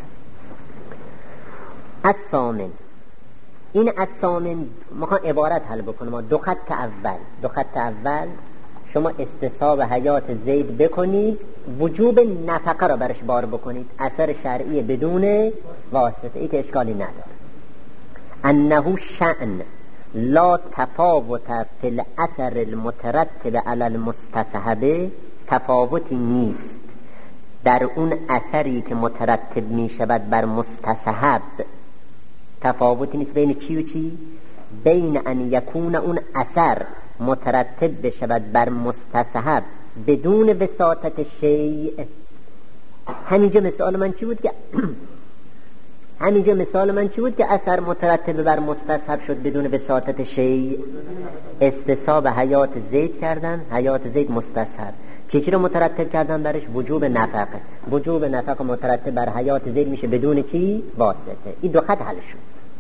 این الثامن میخوام عبارت حل بکنم. 2 خط اول شما استصحاب حیات زید بکنید، وجوب نفقه را برش بار بکنید، اثر شرعی بدون واسطه، ای که اشکالی نداره. انه شأن لا تفاوت فی الاثر المترتب علی المستصحب، تفاوتی نیست در اون اثری که مترتب می شود بر مستصحب. تفاوتی نیست بین چی و چی؟ بین ان یکون اون اثر مترتب بشود بر مستصحب بدون وساطت شیء. همینجا مثال من چی بود که همینجا مثال من چی بود که اثر مترتب بر مستصحب شد بدون وساطت شیء؟ استصحاب حیات زید کردن، حیات زید مستصحب. چی رو مترتب کردن برش؟ وجوب نفقه. وجوب نفقه مترتب بر حیات زید میشه بدون چی؟ واسطه. این دو خط حل شد.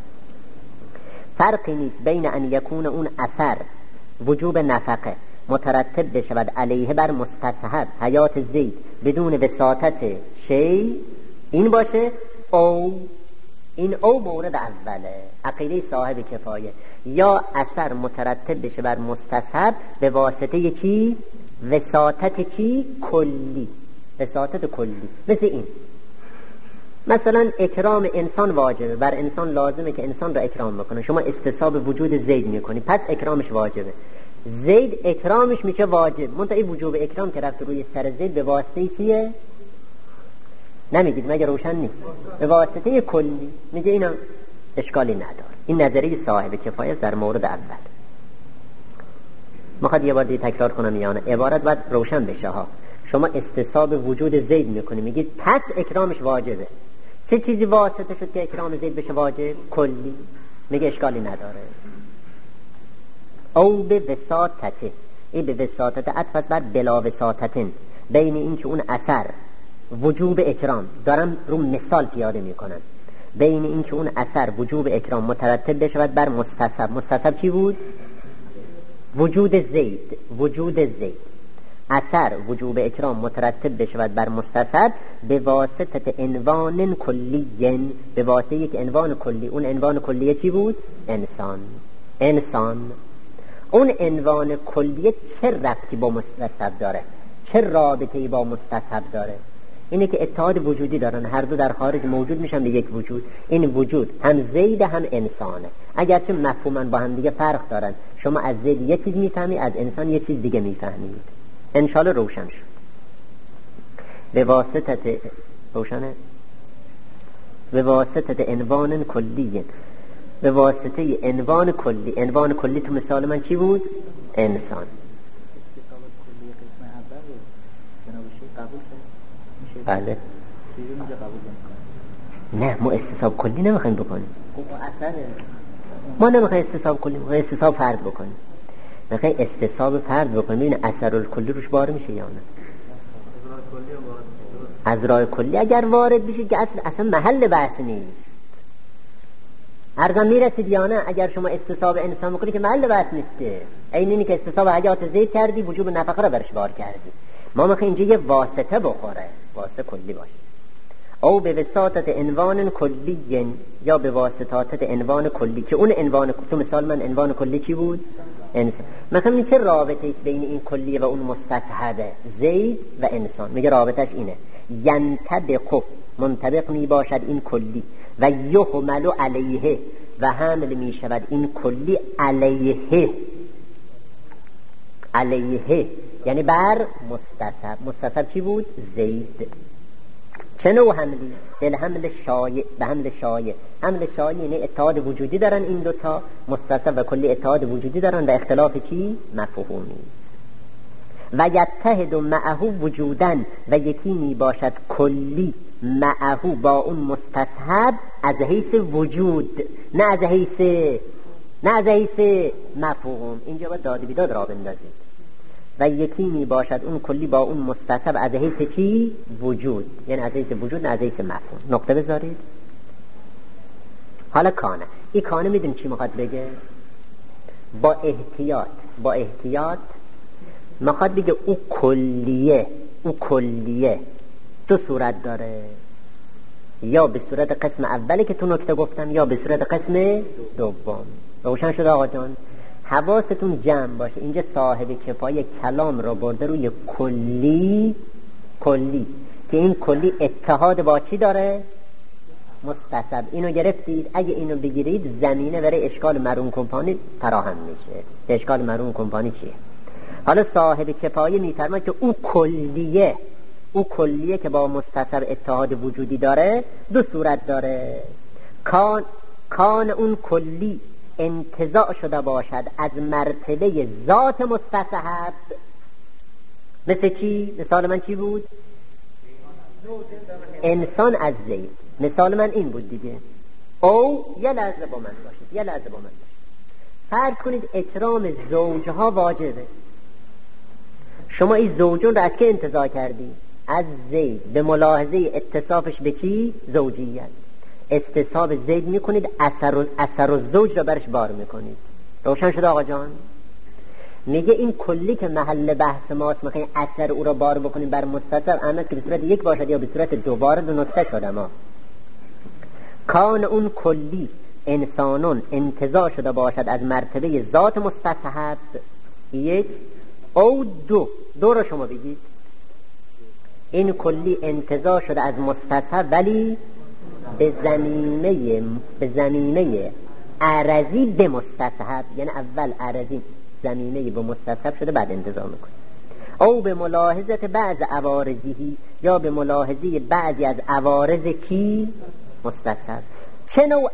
فرقی نیست بین ان یکون اون اثر وجوب نفقه مترتب بشود علیه بر مستصحب حیات زید بدون وساطت شیء این باشه، او این او مورد اوله عقیده صاحب کفایه، یا اثر مترتب بشه بر مستصحب به واسطه چی؟ وساطت چی؟ کلی. وساطت کلی. مثل این مثلا اکرام انسان واجبه، بر انسان لازمه که انسان را اکرام بکنه. شما استصحاب وجود زید میکنی، پس اکرامش واجبه. زید اکرامش میشه واجب، منتها این وجوب اکرام که رفت روی سر زید به واسطه چیه؟ نمیگید مگه روشن نیست؟ به واسطه کلی. میگه اینم اشکالی نداره. این نظریه صاحب کفایه در مورد اول. میخواد یه بار دیگه تکرار کنم یا نه؟ عبارت باید روشن بشه ها. شما استصحاب وجود زید میکنی، میگید پس اکرامش واجبه. چه چیزی واسطه شد که اکرام زید بشه واجب؟ کلی. میگه اشکالی نداره. او به وساطته، این به وساطت عطف بر بلا وساطتن، بین این که اون اثر وجوب اکرام، دارم رو مثال پیاده میکنم، بین این که اون اثر وجوب اکرام مترتب بشود بر مستصحب. مستصحب چی بود؟ وجود زید. وجود زید اثر وجوب اکرام مترتب بشود بر مستصحب به واسطه عنوان کلی، به واسطه یک عنوان کلی. اون عنوان کلیه چی بود؟ انسان. انسان اون عنوان کلیه چه ربطی با مستصحب داره؟ چه رابطه‌ای با مستصحب داره؟ اینه که اتحاد وجودی دارن، هر دو در خارج موجود میشن به یک وجود. این وجود هم زید هم انسانه، اگرچه مفهوما با هم دیگه فرق دارن. شما از زید یه چیز میفهمی، از انسان یه چیز دیگه میفهمید. انشالله روشن شد. به واسطه روشنه؟ به واسطه عنوان کلی، به واسطه عنوان کلی. عنوان کلی تو مثال من چی بود؟ انسان. بله. نه ما استصحاب کلی نمیخوایم بکنیم. ما نمیخوایم استصحاب کلی، ما استصحاب فرد بکنیم. میخوایم استصحاب فرد بکنیم این اثر الکلی روش بار میشه یا نه؟ از راه کلی اگر وارد بشه که اصلا محل بحث نیست. ارزم میرسید یا نه؟ اگر شما استصحاب انسان بکنی که محل بحث نیست که. اینی که استصحاب حیات زید کردی، وجوب نفقه را برش بار کردی. ما میخوایم اینجا یه واسطه بخوره، واسطه کلی باشه. او به وساطت عنوان کلی، یا به واسطات عنوان کلی که اون عنوان، تو مثال من عنوان کلی چی بود؟ انسان. مثلا این چه رابطه است بین این کلیه و اون مستصحبه زید و انسان؟ میگه رابطش اینه، ینطبق، منطبق می باشد این کلی، و یحمل علیه، و حمل می شود این کلی علیه. علیه یعنی بر مستصحب. مستصحب چی بود؟ زید. چه نوع حملی؟ به حمل شایع. به حمل شایع. حمل شایع یعنی اتحاد وجودی دارن این دوتا، مستصحب و کلی اتحاد وجودی دارن و اختلاف چی؟ مفهومی. و یتحد معه وجودن، و یکی می باشد کلی معه با اون مستصحب از حیث وجود، نه از حیث مفهوم. اینجا باید داد بیداد را بندازید. و یکی می باشد اون کلی با اون مستصحب از حیث چی؟ وجود، یعنی از حیث وجود نه از حیث مفهوم. نقطه بذارید. حالا کانه، این کانه میدونی چی میخواد بگه؟ با احتیاط میخواد بگه او کلیه دو صورت داره، یا به صورت قسم اولی که تو نکته گفتم، یا به صورت قسم دوم. روشن شده آقا جان؟ حواستون جمع باشه. اینجا صاحب کفایه کلام رو برده روی کلی که این کلی اتحاد با چی داره؟ مستصحب. اینو گرفتید؟ اگه اینو بگیرید زمینه برای اشکال مرون کمپانی فراهم میشه. اشکال مرون کمپانی چیه؟ حالا صاحب کفایه میفرماید که او کلیه که با مستصحب اتحاد وجودی داره دو صورت داره. کان اون کلی انتزاع شده باشد از مرتبه ذات مستصحب. مثل چی؟ مثال من چی بود؟ انسان از زید. مثال من این بود دیگه، او یه لحظه با من باشید، یه لحظه با من باشید. فرض کنید اکرام زوجها واجبه. شما این زوجون رو از که انتزاع کردی؟ از زید، به ملاحظه اتصافش به چی؟ زوجیت. استصحاب زید میکنید، اثر الزوج رو برش بار میکنید. روشن شد آقا جان؟ میگه این کلی که محل بحث ماست، میخواین اثر او رو بار بکنیم بر مستصحب، اما که به صورت یک باشد یا به صورت دو، وارد نکته شده ما کان اون کلی انسانون انتزاع شده باشد از مرتبه ذات مستصحب، یک او دو رو شما بگید. این کلی انتزاع شده از مستصحب ولی به زمینه عرضی به مستصحب، یعنی اول عرضی زمینه به مستصحب شده بعد انتزاع میکنه. او به ملاحظت بعض عوارضی، یا به ملاحظه بعضی از عوارض کی؟ مستصحب. چه نوع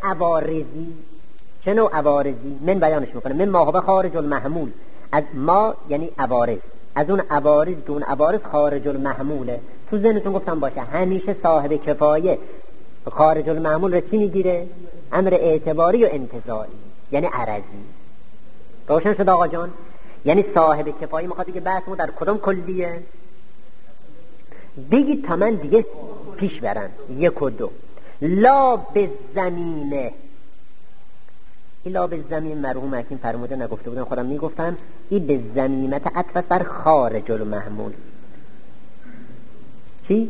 عوارضی؟ من بیانش میکنه. من ما هو خارج المحمول، از ما یعنی عوارض، از اون عوارض که اون عوارض خارج المحموله. تو ذهنتون گفتم باشه همیشه صاحب کفایه خارج المحمول رو چی میگیره؟ امر اعتباری و انتزاعی، یعنی عرضی. روشن شد آقا جان؟ یعنی صاحب کفایه میخواد که بحث ما در کدام کلیه؟ بگید تا من دیگه پیش برم. یک و دو. لا بالزمینه، این لا بالزمین مرحوم حکیم فرموده، نگفته بودن خودم میگفتم، این به زمینت عطف است بر خارج المحمول. چی؟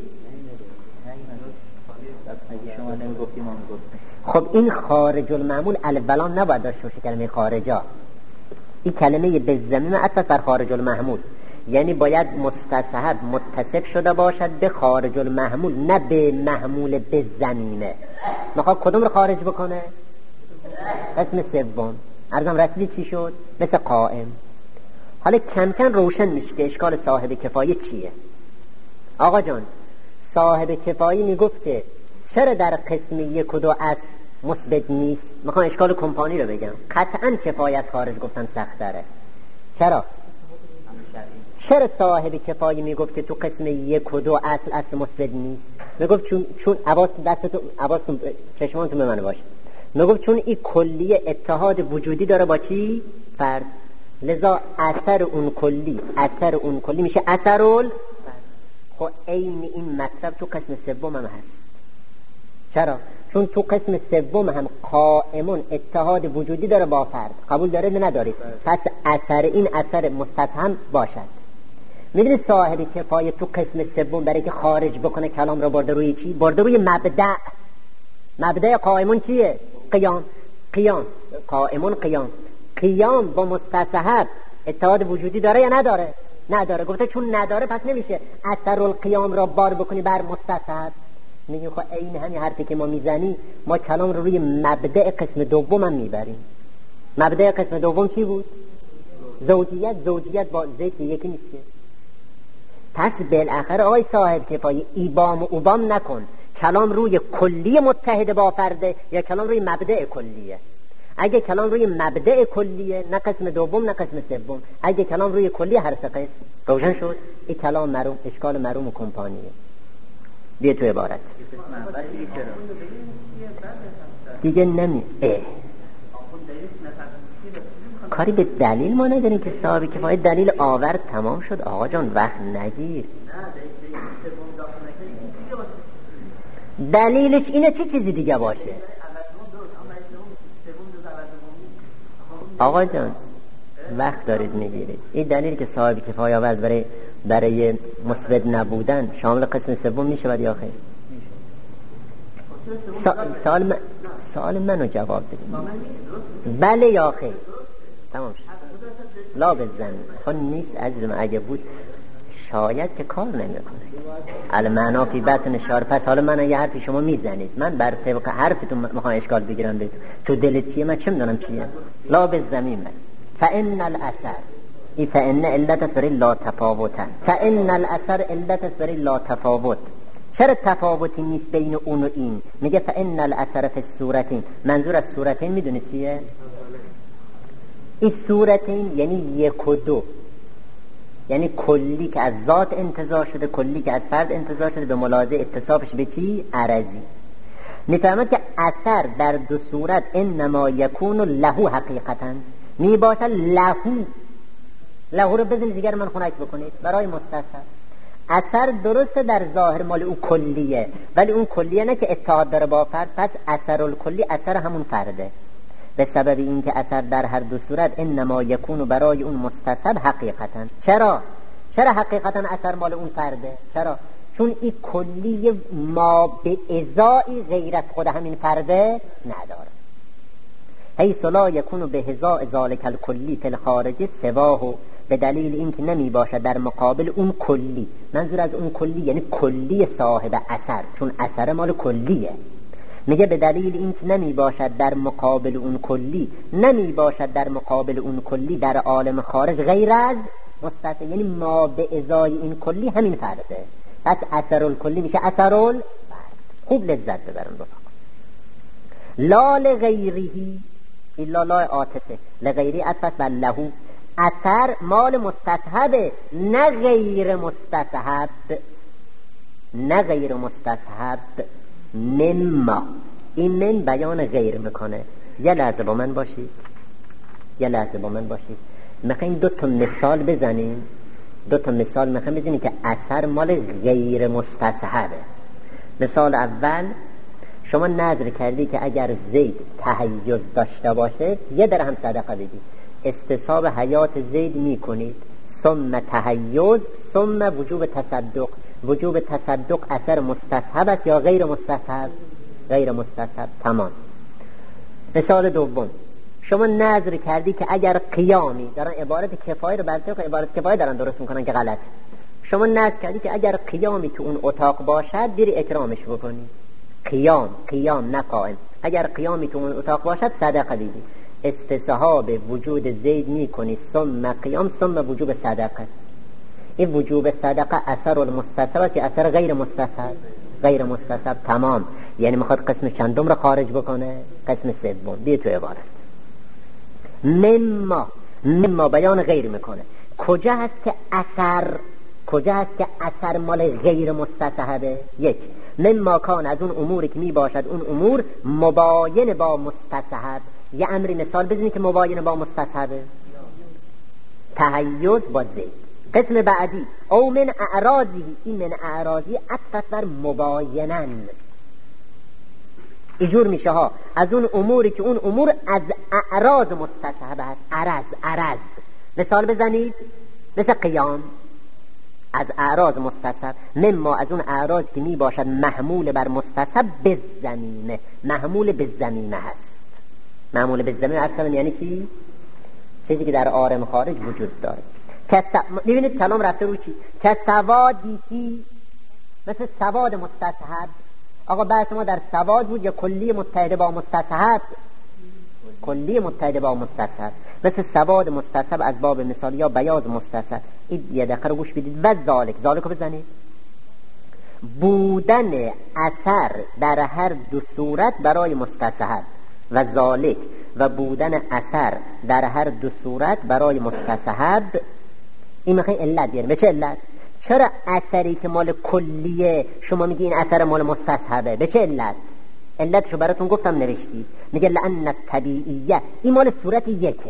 خب این خارج المحمول البلان نباید داشته باشه کلمه خارجا. این کلمه به زمین عطف است بر خارج المحمول، یعنی باید مستصحب متصف شده باشد به خارج المحمول، نه به محمول به زمینه. میخواد کدوم رو خارج بکنه؟ قسم سوم. عرضم رسلی چی شد؟ مثل قائم. حالا کم کم روشن میشه که اشکال صاحب کفایه چیه. آقا جان صاحب کفایه میگفته چرا در قسم یک و دو اصل مثبت نیست؟ میخوام اشکال کمپانی رو بگم. قطعا کفایه از خارج گفتن سخت داره. چرا صاحب کفایه میگفت که تو قسم یک و دو اصل مثبت نیست؟ میگفت چون حواستون چشمانتون به من باشه. میگفت چون این کلیه اتحاد وجودی داره با چی؟ فرد. لذا اثر اون کلی میشه اثرال. خب عین این مطلب تو قسم سوم هم هست. چرا؟ چون تو قسم سوم هم قائمون اتحاد وجودی داره با فرد. قبول داره نه ندارید؟ پس اثر این اثر مستصحب باشد. میدونی صاحب کفایه تو قسم سوم برای که خارج بکنه کلام رو برده روی چی؟ برده روی مبدأ قائمون چیه؟ قیام. قیام با مستصحب اتحاد وجودی داره یا نداره؟ نداره. گفته چون نداره پس نمیشه اثر القیام را بار بکنی بر مستصحب. میگیم خب این همین حرفی که ما میزنی، ما کلام رو روی مبدأ قسم دوم هم میبریم. مبدأ قسم دوم چی بود؟ زوجیت با زید یکی نیست. پس بالاخره آقای صاحب کفایه ایبام و اوبام نکن. کلام روی کلی متحد با فرده یا کلام روی مبدأ کلیه. اگه کلام روی مبدأ کلیه، نه قسم دوم نه قسم سوم. اگه کلام روی کلی هر سه قسم. روشن شد؟ این کلام مرحوم اشکال مرحوم و کمپانیه. بیا تو عبارت دیگه کاری به دلیل ما نداریم که صاحب کفایه دلیل آورد تمام شد. آقا جان وقت نگیر. دلیلش اینه چه چیزی دیگه باشه. آقا جان وقت دارید میگیرید. این دلیل که صاحب کفایه آورد برای مثبت نبودن شامل قسم سوم میشه یا خیر؟ سوال منو جواب بدید. بله یا خیر؟ تمام شد. لا بزن خب نیست عزیزم. اگه بود شاید که کار نمیکنه. المعنا فی بطن شعر. پس حالا من یه حرفی شما میزنید، من بر طبق حرفتون میخوام اشکال بگیرم بهتون. تو دلت چیه؟ من چه میدونم چیه؟ لا بالزمین. فان الاثر ای فان علت است برای لا تفاوتن. فان الاثر علت است برای لا تفاوت. چرا تفاوتی نیست بین اون و این؟ میگه فان الاثر فی الصورتین. منظور از صورتین میدونید چیه؟ این صورتین یعنی یک و دو، یعنی کلی که از ذات انتزاع شده، کلی که از فرد انتزاع شده، به ملاحظه اتصافش به چی؟ عرضی. میفهمد که اثر در دو صورت انما یکون له حقیقتا، می باشد له رو بزنید دیگر من خنک بکنید برای مستصحب. اثر درسته در ظاهر مال اون کلیه، ولی اون کلیه نه که اتحاد داره با فرد، پس اثر الکلی اثر همون فرده. به سبب اینکه اثر در هر دو صورت انما یکون برای اون مستصحب حقیقتا. چرا حقیقتا اثر مال اون فرده؟ چرا؟ چون این کلی ما به ازایی غیر از خود همین فرده نداره. حیث لا یکون به ازای ذالک الکلی فی الخارج سواه، به دلیل اینکه نمی باشد در مقابل اون کلی. منظور از اون کلی یعنی کلی صاحب اثر، چون اثر مال کلیه. میگه به دلیل اینکه نمی باشد در مقابل اون کلی، نمی باشد در مقابل اون کلی در عالم خارج غیر از مستثنا، یعنی ما به ازای این کلی همین فرده. پس اثر الکلی میشه اثر الفرد. خوب لذت ببرن رفقا. لا لغیره الا لا عاطفه، لغیری عطف بر له. اثر مال مستصحبه، نه غیر مستصحب، نه غیر مستصحب. مما، این من بیان غیر میکنه. یه لحظه با من باشید، میخوایم دو تا مثال بزنیم. میخوایم بزنیم که اثر مال غیر مستصحبه. مثال اول، شما نظر کردی که اگر زید تحیز داشته باشه 1 درهم صدقه بدید. استصحاب حیات زید میکنید، ثم تحیز ثم وجوب تصدق. وجوب تصدق اثر مستصحب است یا غیر مستصحب؟ غیر مستصحب. تمام. مثال دوم، شما نظر کردی که اگر قیامی، دارن عبارت کفایه رو برطرف عبارت کفایه دارن درست میکنن که غلط. شما نظر کردی که اگر قیامی تو اون اتاق باشد بری اکرامش بکنی. قیام نه قائم. اگر قیامی تو اون اتاق باشد صدقه بدی. استصحاب وجود زید میکنی، ثم قیام ثم وجوب صدقه. این وجوب صدقه اثر المستصحب است یا اثر غیر مستصحب؟ غیر مستصحب. تمام. یعنی میخواد قسم چندم رو خارج بکنه؟ قسم سوم. بیا تو عبارت. مما بیان غیر میکنه. کجا هست که اثر مال غیر مستصحبه؟ 1 مما کان، از اون اموری که میباشد اون امور مباین با مستصحب. یه امری مثال بزنید که مباین با مستصحبه. تحیز با زید. قسم بعدی، او من اعراضی، این من اعراضی عطف بر مباینن. اینجور میشه ها، از اون اموری که اون امور از اعراض مستصحبه هست. عرض مثال بزنید، مثل قیام از اعراض مستصحب. مما، از اون اعراض که می باشد محمول بر مستصحب به زمینه. محمول به زمینه هست. محمول به زمینه عرض کردم یعنی چی؟ چیزی که در عالم خارج وجود داره. ببینید کلام رفته رو چی؟ که سوادی، مثل سواد مستصحب. آقا بحث ما در سواد بود یا کلی متحد با مستصحب؟ کلی متحد با مستصحب. مثل سواد مستصحب از باب مثال یا بیاض مستصحب. این یه دقیقه رو گوش بدید. و ذالک رو بزنید. بودن اثر در هر دو صورت برای مستصحب. و ذالک، و بودن اثر در هر دو صورت برای مستصحب. این میخوایی علت بیاریم. به چه علت؟ چرا اثری که مال کلیه شما میگی این اثر مال مستصحبه؟ به چه علت؟ علتشو براتون گفتم نوشتی. میگه لأن الطبیعیه، این مال صورت یکه.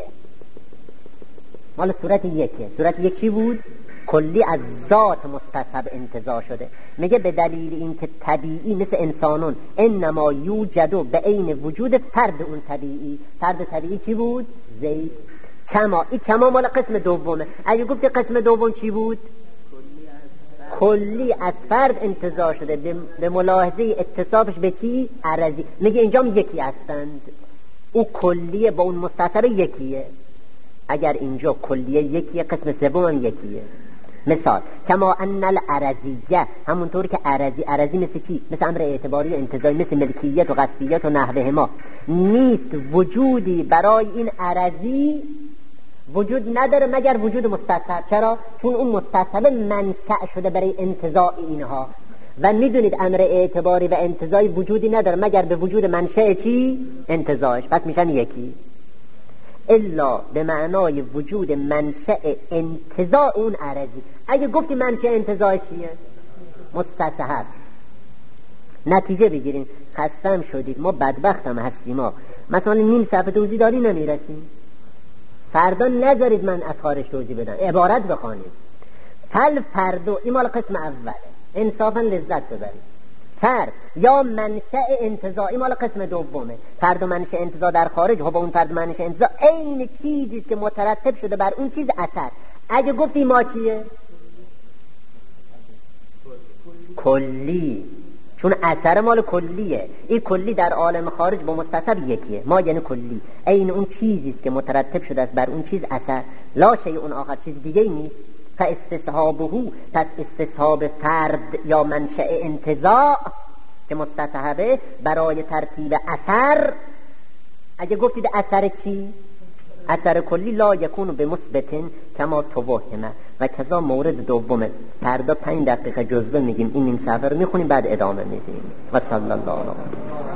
صورت یک چی بود؟ کلی از ذات مستصحب انتزاع شده. میگه به دلیل اینکه طبیعی مثل انسانون انما یوجد به عین وجود فرد اون طبیعی. فرد طبیعی چی بود؟ زید. کما مال قسم دومه. اگه گفتی قسم دوم چی بود؟ کلی از فرد انتزاع شده به ملاحظه اتصافش به چی؟ عرضی. میگه اینجا یکی هستند. او کلیه با اون مستصحب یکیه. اگر اینجا کلیه یکیه، قسم سوم هم یکیه. مثال، کما ان العرضیه، همونطور که عرضی مثل چی؟ مثل امر اعتباری و انتزاعی، مثل ملکیت و غصبیت و نحوهما. نیست وجودی برای این عرضی وجود نداره مگر وجود مستصحب. چرا؟ چون اون مستصحب منشأ شده برای انتزاع اینها و میدونید امر اعتباری و انتزاعی وجودی نداره مگر به وجود منشأ چی؟ انتزاعش. پس میشن یکی. الا به معنای وجود منشأ انتزاع اون عرضی. اگه گفتی منشأ انتزاعش چیه؟ مستصحب. نتیجه بگیرین. خستم شدید، ما بدبختم هستیم، ما مثلا نیم صفحه توضیح داری نمیرسیم، فردا نذارید من از خارج توضیح بدم، عبارت بخوانید. فردو این مال قسم اوله، انصافا لذت ببرید. فرد یا منشأ انتزاع این مال قسم دومه. فرد و منشأ انتزاع در خارج، با اون فرد و منشأ انتزاع عین چیزی که مترتب شده بر اون چیز اثر. اگه گفتی ما چیه؟ کلی، چون اثر مال کلیه. این کلی در عالم خارج با مستصحب یکیه. ما یعنی کلی، عین اون چیزی است که مترتب شده است بر اون چیز اثر، لا شیء اون آخر، چیز دیگه ای نیست. فاستصحابه، پس استصحاب فرد یا منشأ انتزاع که مستصحبه برای ترتیب اثر، اگه گفتید اثر چی؟ اثر کلی، لا یکون به مثبت کما توهمه. و کذا مورد دومه، فردا 5 دقیقه جزوه میگیم، این نیم صفحه رو میخونیم بعد ادامه میدیم. و صلی الله علیه